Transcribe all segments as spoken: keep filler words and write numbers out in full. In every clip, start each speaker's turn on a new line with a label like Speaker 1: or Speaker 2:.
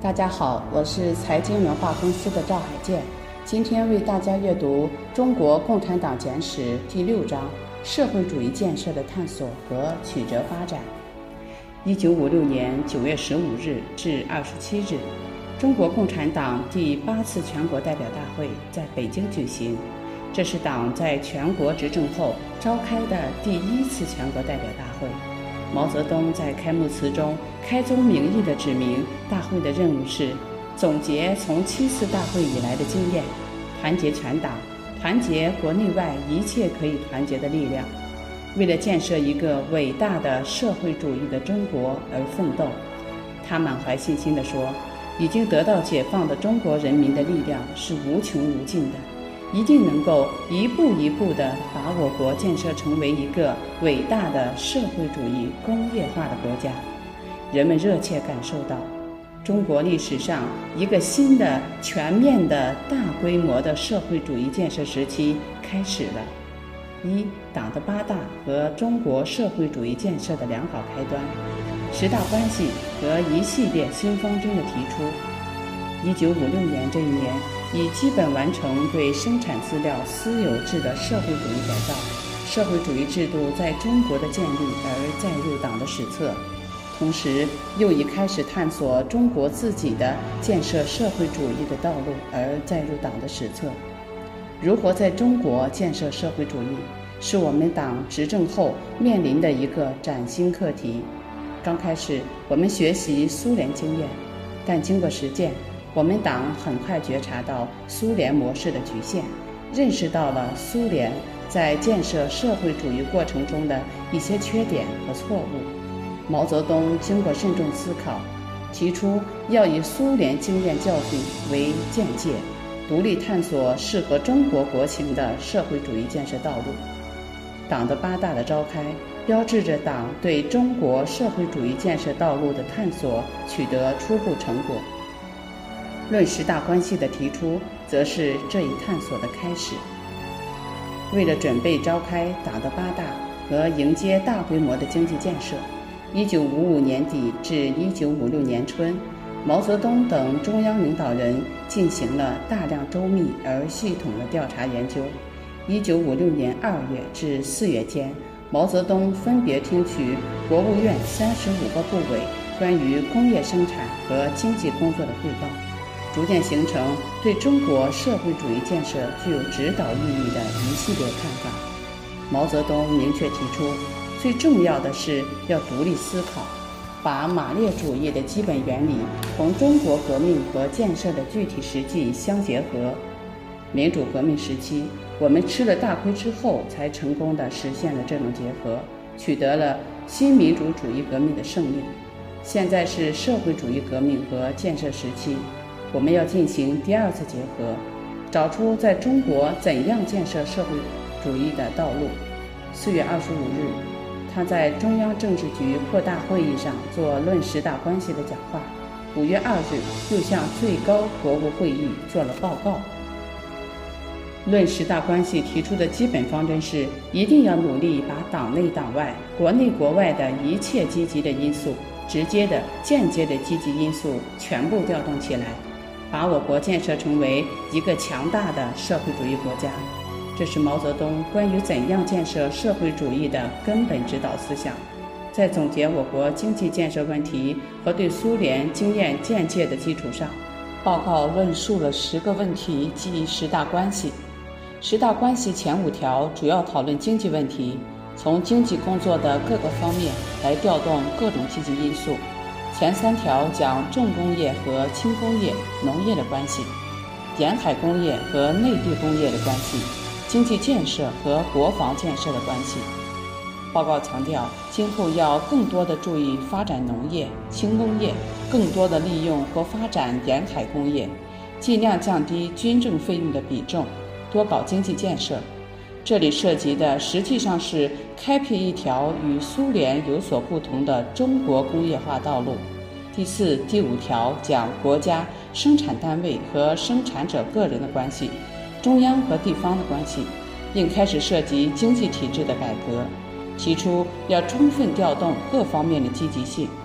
Speaker 1: 大家好，我是财经文化公司的赵海建，今天为大家阅读《中国共产党简史》第六章：社会主义建设的探索和曲折发展。一九五六年九月十五日至二十七日，中国共产党第八次全国代表大会在北京举行，这是党在全国执政后召开的第一次全国代表大会。毛泽东在开幕词中开宗明义地指明，大会的任务是总结从七次大会以来的经验，团结全党，团结国内外一切可以团结的力量，为了建设一个伟大的社会主义的中国而奋斗。他满怀信心地说，已经得到解放的中国人民的力量是无穷无尽的，一定能够一步一步地把我国建设成为一个伟大的社会主义工业化的国家。人们热切感受到，中国历史上一个新的全面的大规模的社会主义建设时期开始了。一、党的八大和中国社会主义建设的良好开端，十大关系和一系列新方针的提出。一九五六年这一年，已基本完成对生产资料私有制的社会主义改造，社会主义制度在中国的建立而载入党的史册，同时又已开始探索中国自己的建设社会主义的道路而载入党的史册。如何在中国建设社会主义，是我们党执政后面临的一个崭新课题。刚开始我们学习苏联经验，但经过实践，我们党很快觉察到苏联模式的局限，认识到了苏联在建设社会主义过程中的一些缺点和错误。毛泽东经过慎重思考，提出要以苏联经验教训为鉴戒，独立探索适合中国国情的社会主义建设道路。党的八大的召开，标志着党对中国社会主义建设道路的探索取得初步成果。论十大关系的提出，则是这一探索的开始。为了准备召开党的八大和迎接大规模的经济建设，一九五五年底至一九五六年春，毛泽东等中央领导人进行了大量周密而系统的调查研究。一九五六年二月至四月间，毛泽东分别听取国务院三十五个部委关于工业生产和经济工作的汇报，逐渐形成对中国社会主义建设具有指导意义的一系列看法。毛泽东明确提出，最重要的是要独立思考，把马列主义的基本原理同中国革命和建设的具体实际相结合。民主革命时期，我们吃了大亏之后才成功地实现了这种结合，取得了新民主主义革命的胜利。现在是社会主义革命和建设时期，我们要进行第二次结合，找出在中国怎样建设社会主义的道路。四月二十五日，他在中央政治局扩大会议上做论十大关系的讲话。五月二日，又向最高国务会议做了报告。论十大关系提出的基本方针是，一定要努力把党内党外、国内国外的一切积极的因素，直接的、间接的积极因素全部调动起来，把我国建设成为一个强大的社会主义国家。这是毛泽东关于怎样建设社会主义的根本指导思想。在总结我国经济建设问题和对苏联经验鉴戒的基础上，报告论述了十个问题及十大关系。十大关系前五条主要讨论经济问题，从经济工作的各个方面来调动各种积极因素。前三条讲重工业和轻工业、农业的关系，沿海工业和内地工业的关系，经济建设和国防建设的关系。报告强调，今后要更多地注意发展农业、轻工业，更多地利用和发展沿海工业，尽量降低军政费用的比重，多搞经济建设。这里涉及的实际上是开辟一条与苏联有所不同的中国工业化道路。第四、第五条讲国家、生产单位和生产者个人的关系，中央和地方的关系，并开始涉及经济体制的改革，提出要充分调动各方面的积极性。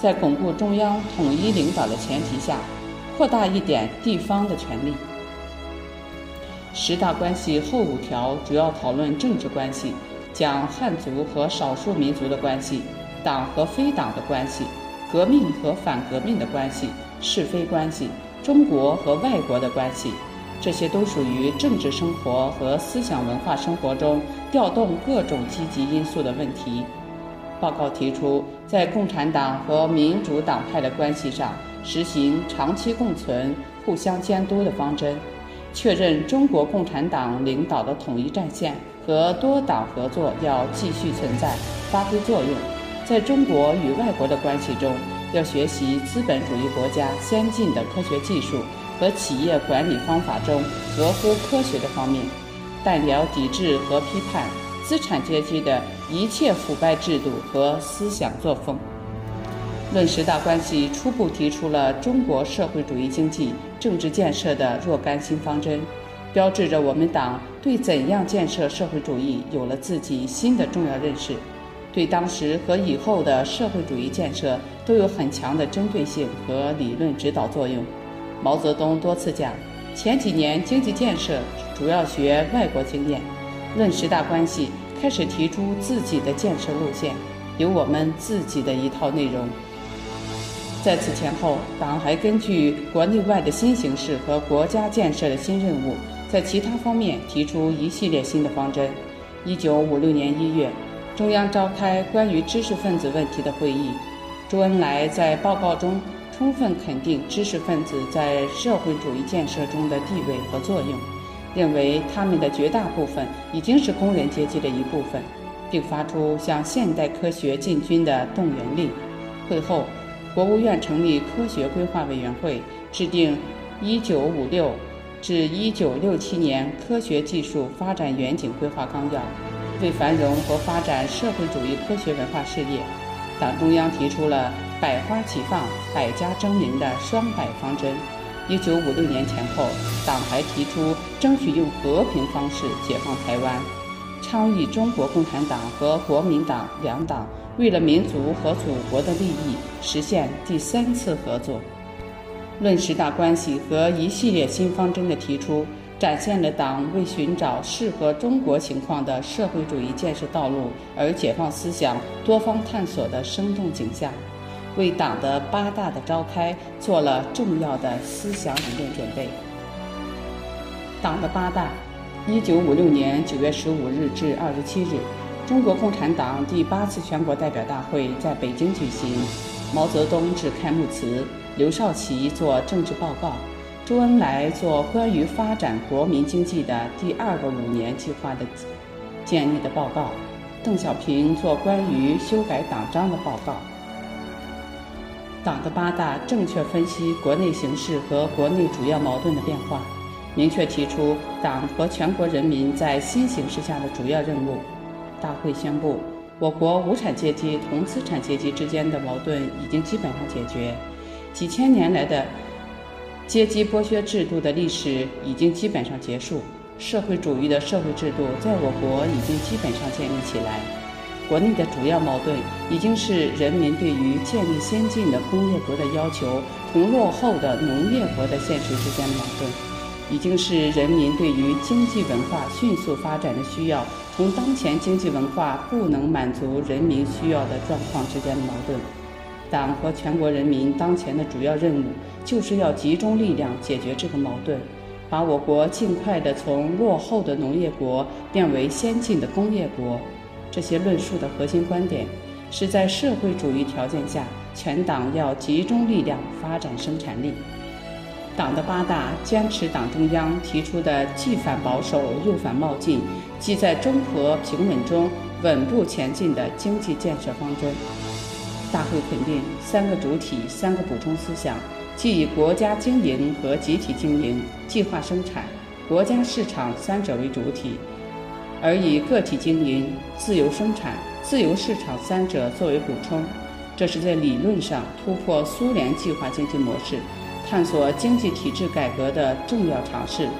Speaker 1: 在巩固中央统一领导的前提下，扩大一点地方的权力。十大关系后五条主要讨论政治关系，讲汉族和少数民族的关系，党和非党的关系，革命和反革命的关系，是非关系，中国和外国的关系，这些都属于政治生活和思想文化生活中调动各种积极因素的问题。报告提出，在共产党和民主党派的关系上实行长期共存、互相监督的方针，确认中国共产党领导的统一战线和多党合作要继续存在、发挥作用。在中国与外国的关系中，要学习资本主义国家先进的科学技术和企业管理方法中合乎科学的方面，但也要抵制和批判资产阶级的一切腐败制度和思想作风。论十大关系初步提出了中国社会主义经济政治建设的若干新方针，标志着我们党对怎样建设社会主义有了自己新的重要认识，对当时和以后的社会主义建设都有很强的针对性和理论指导作用。毛泽东多次讲，前几年经济建设主要学外国经验，论十大关系开始提出自己的建设路线，有我们自己的一套内容。在此前后，党还根据国内外的新形势和国家建设的新任务，在其他方面提出一系列新的方针。一九五六年一月，中央召开关于知识分子问题的会议，周恩来在报告中充分肯定知识分子在社会主义建设中的地位和作用，认为他们的绝大部分已经是工人阶级的一部分，并发出向现代科学进军的动员令。会后，国务院成立科学规划委员会，制定一九五六至一九六七年科学技术发展远景规划纲要，为繁荣和发展社会主义科学文化事业，党中央提出了百花齐放、百家争鸣的双百方针。一九五六年前后，党还提出争取用和平方式解放台湾，倡议中国共产党和国民党两党为了民族和祖国的利益，实现第三次合作。论十大关系和一系列新方针的提出，展现了党为寻找适合中国情况的社会主义建设道路而解放思想多方探索的生动景象，为党的八大的召开做了重要的思想理论准备。党的八大，一九五六年九月十五日至二十七日，中国共产党第八次全国代表大会在北京举行，毛泽东致开幕词，刘少奇作政治报告，周恩来做关于发展国民经济的第二个五年计划的建议的报告，邓小平做关于修改党章的报告。党的八大正确分析国内形势和国内主要矛盾的变化，明确提出党和全国人民在新形势下的主要任务。大会宣布，我国无产阶级同资产阶级之间的矛盾已经基本上解决，几千年来的阶级剥削制度的历史已经基本上结束，社会主义的社会制度在我国已经基本上建立起来。国内的主要矛盾已经是人民对于建立先进的工业国的要求同落后的农业国的现实之间的矛盾，已经是人民对于经济文化迅速发展的需要同当前经济文化不能满足人民需要的状况之间的矛盾。党和全国人民当前的主要任务就是要集中力量解决这个矛盾，把我国尽快地从落后的农业国变为先进的工业国。这些论述的核心观点是在社会主义条件下，全党要集中力量发展生产力。党的八大坚持党中央提出的既反保守又反冒进，既在中和平稳中稳步前进的经济建设方针。大会肯定三个主体、三个补充思想，即以国家经营和集体经营、计划生产、国家市场三者为主体，而以个体经营、自由生产、自由市场三者作为补充。这是在理论上突破苏联计划经济模式，探索经济体制改革的重要尝试。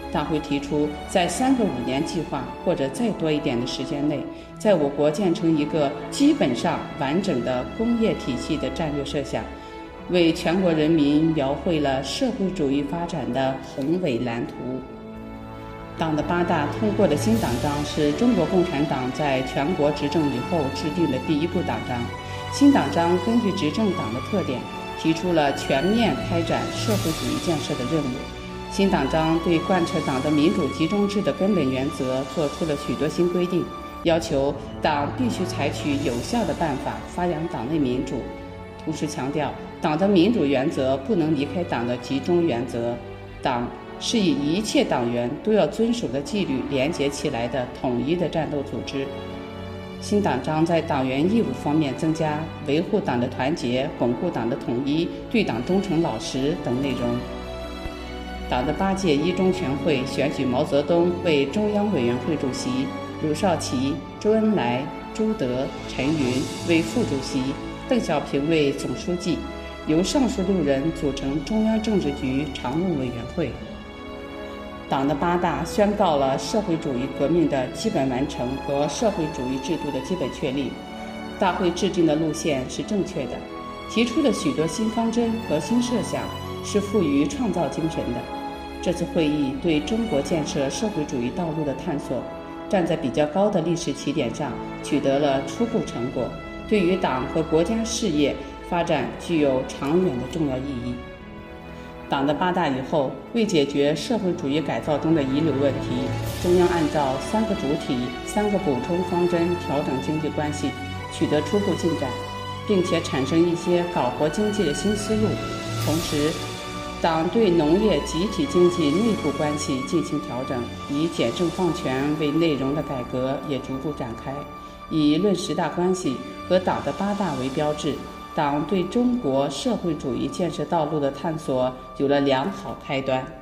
Speaker 1: 大会提出，在三个五年计划或者再多一点的时间内，在我国建成一个基本上完整的工业体系的战略设想，为全国人民描绘了社会主义发展的宏伟蓝图。党的八大通过的新党章是中国共产党在全国执政以后制定的第一部党章。新党章根据执政党的特点，提出了全面开展社会主义建设的任务。新党章对贯彻党的民主集中制的根本原则作出了许多新规定，要求党必须采取有效的办法发扬党内民主，同时强调党的民主原则不能离开党的集中原则，党是以一切党员都要遵守的纪律连结起来的统一的战斗组织。新党章在党员义务方面增加维护党的团结、巩固党的统一、对党忠诚老实等内容。党的八届一中全会选举毛泽东为中央委员会主席，鲁少奇、周恩来、朱德、陈云为副主席，邓小平为总书记，由上述六人组成中央政治局常务委员会。党的八大宣告了社会主义革命的基本完成和社会主义制度的基本确立。大会制定的路线是正确的，提出的许多新方针和新设想是富于创造精神的。这次会议对中国建设社会主义道路的探索，站在比较高的历史起点上取得了初步成果，对于党和国家事业发展具有长远的重要意义。党的八大以后，为解决社会主义改造中的遗留问题，中央按照三个主体、三个补充方针调整经济关系，取得初步进展，并且产生一些搞活经济的新思路。同时，党对农业集体经济内部关系进行调整，以简政放权为内容的改革也逐步展开。以论十大关系和党的八大为标志，党对中国社会主义建设道路的探索有了良好开端。